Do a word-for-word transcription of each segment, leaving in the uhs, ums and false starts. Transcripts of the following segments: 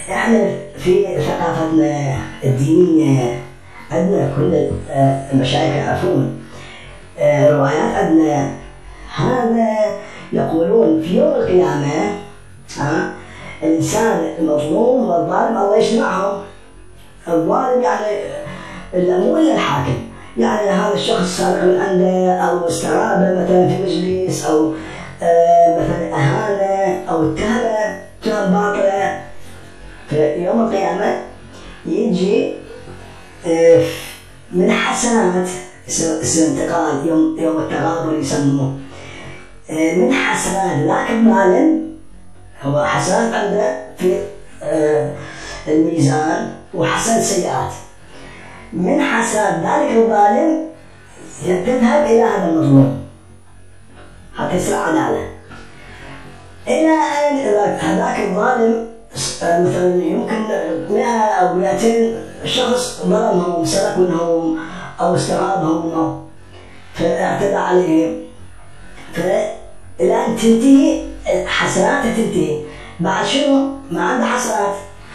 احنا في ثقافتنا الدينية عندنا كل المشايخ يعرفون روايات عندنا. هذا يقولون في يوم القيامة ها الإنسان المظلوم والظالم الله يجمعهم. الظالم يعني مو إلا الحاكم، يعني هذا الشخص سرق من عنده أو استعابه مثلا في مجلس أو آه مثلا أهانة أو اتهمه تهم باطلة. في يوم القيامة يجي آه من حسنات اسم انتقال يوم يوم التغابن يسموه آه من حسنات ذاك الظالم. هو حسنات عنده في آه الميزان وحسنات سيئات. من حسنات ذلك الظالم تذهب إلى هذا المظلوم حتى يصير عدالة، إلى أن هذاك الظالم مثلا يمكن مئة أو مئتين شخص ظلمهم سرق منهم أو استغابهم فاعتدى عليهم، فإلى أن تنتهي حسناته تنتهي بعد شنو ما عنده حسنات.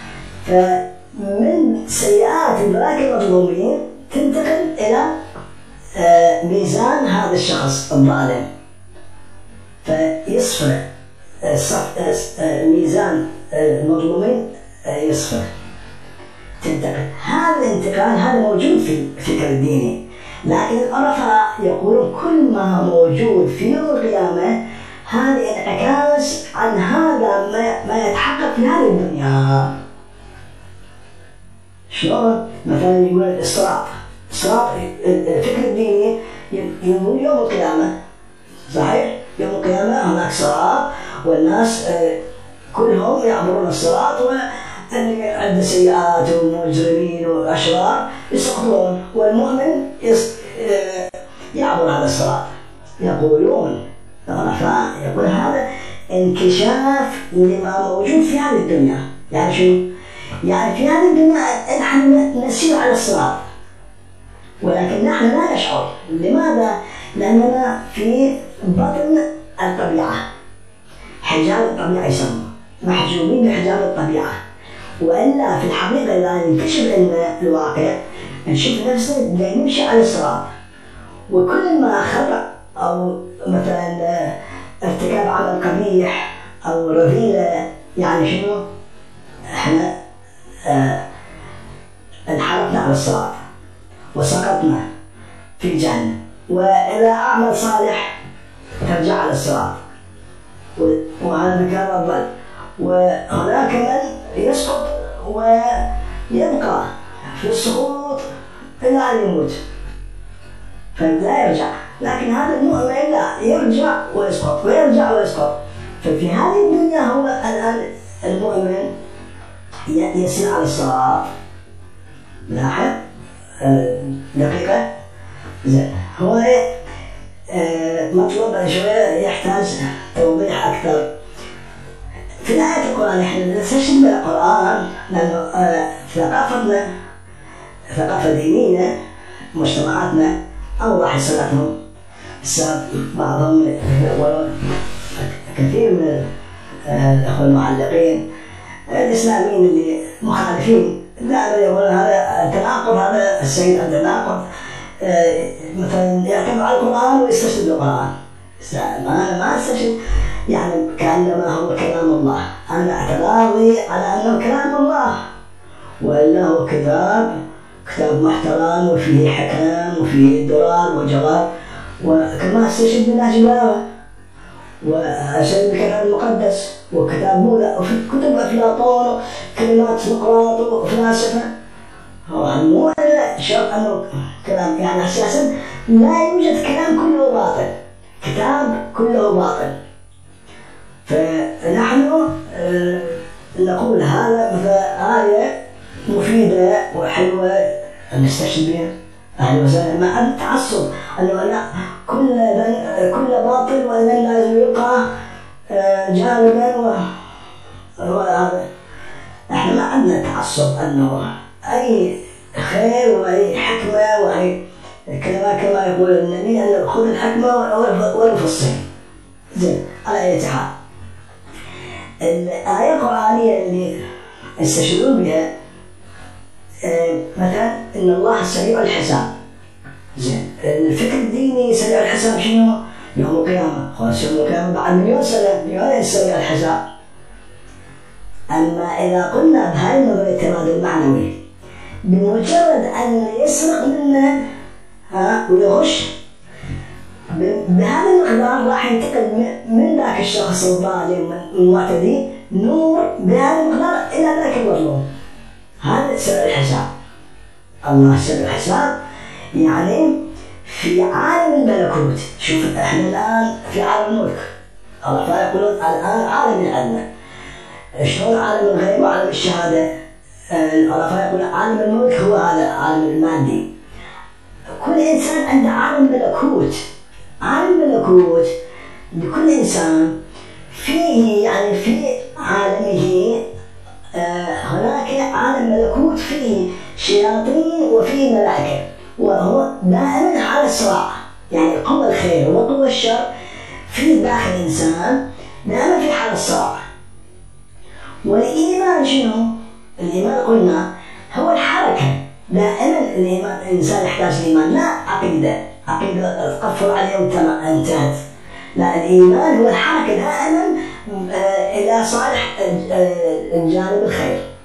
فمن سيئات ذلك المظلومين تنتقل إلى ميزان هذا الشخص الظالم، فيصفى ميزان المظلومين يصفى تنتقل. هذا الانتقال هذا موجود في الفكر الديني، لكن العرفاء يقولون كل ما موجود في يوم القيامة هذا انعكاس عن هذا ما يتحقق في هذه الدنيا. شلون؟ مثلا يقول الصراط، الصراط الفكر الديني يقول يوم القيامة صحيح؟ يوم القيامة هناك صراط والناس كلهم يعبرون الصراط، واللي عنده سيئات ومجرمين وأشرار يسقطون والمؤمن يعبر هذا الصراط. يقولون العرفاء يقول هذا انكشاف لما موجود في هذه الدنيا. يعني شو؟ يعني في هذه الدنيا نحن نسير على الصراط ولكن نحن لا نشعر. لماذا؟ لأننا في بطن الطبيعة، حجاب الطبيعة يسمى، محجوبين بحجاب الطبيعة. وإلا في الحقيقة إذا نكتشف أن الواقع نشوف نفسنا نمشي على الصراط، وكل ما خطأ أو مثلا ارتكاب عمل قبيح أو رذيلة يعني شنو؟ احنا اه انحرفنا على الصراط وسقطنا في الجنة. وإذا أعمل صالح ترجع على الصراط، وهذا مكان الضل. وهناك من يسقط ويبقى في السقوط إلى أن يموت فلا يرجع. لكن هذا المؤمن لا يرجع ويسقط ويرجع ويسقط. ففي هذه الدنيا هو الآن المؤمن يسير على الصراط. لاحظ دقيقة زين. هو مطلوب شوية يحتاج توضيح أكثر. في آية القرآن إحنا نستشهد بالقرآن لأنه ثقافتنا ثقافة دينية مجتمعاتنا أوضح صلاتهم. بعضهم كثير من الأخوة المعلقين الإسلاميين اللي مخالفين دائما يقولون هذا تناقض، هذا السيد عنده تناقض. مثلا يعتمد على القرآن ويستشهد بالقرآن. ما ما استشهد يعني كأنما هو كلام الله. أنا اعتراضي على أنه كلام الله، وإلا هو كتاب كتاب محترم وفيه حكم وفيه درار وجواب. وكما استشهد بالنهج البلاغة وأستشهد بالكتاب المقدس وكتاب مولا وفي كتب أفلاطون وكلمات سقراط وفلاسفة. هو مو شرط أنه كلام يعني أساسا لا يوجد كلام كله باطل، كتاب كله باطل. فنحن نقول هذا مثلا آية مفيدة وحلوة نستشهد بها أهلا وسهلا، مع التعصب أنه لا كل كل باطل وأن لازم يبقى جانبا. وهذا احنا ما عندنا تعصب أنه أي خير وأي حكمة وأي كما كما يقول النبي أن خذ الحكمة والفصل. زين على أي حال الآية القرآنية اللي يستشهدون بها. مثلا إن الله سريع الحساب. زين، الفكر الديني سريع الحساب شنو؟ يوم القيامة. خلاص يوم القيامة بعد مليون سنة مليون سريع الحساب. أما إذا قلنا بهاي النظرية التبادل المعنوي، بمجرد أن يسرق منا ها ويغش بهذا المقدار راح ينتقل من ذاك الشخص الظالم المعتدي نور بهذا المقدار إلى ذاك المظلوم. هذا سر الحساب. الله سر الحساب يعني في عالم الملكوت. شوف احنا الآن في عالم الملك، الله فيقولون الآن عالم العلم. شلون عالم الغيب وعالم الشهادة؟ الله فيقول عالم الملك هو هذا عالم المادي. كل إنسان عنده عالم ملكوت. عالم ملكوت لكل إنسان فيه، يعني في عالمه آه هناك عالم ملكوت فيه شياطين وفيه ملائكة، وهو دائما على الصراع. يعني قوى الخير وقوى الشر في داخل الإنسان دائما في حال الصراع. والإيمان شنو؟ الإيمان قلنا هو الحركة. دائما الإيمان الإنسان يحتاج الإيمان، لا عقيدة عقيدة تقفل عليه وانتهت. لا، الإيمان هو الحركة دائما إلى صالح الجانب الخير.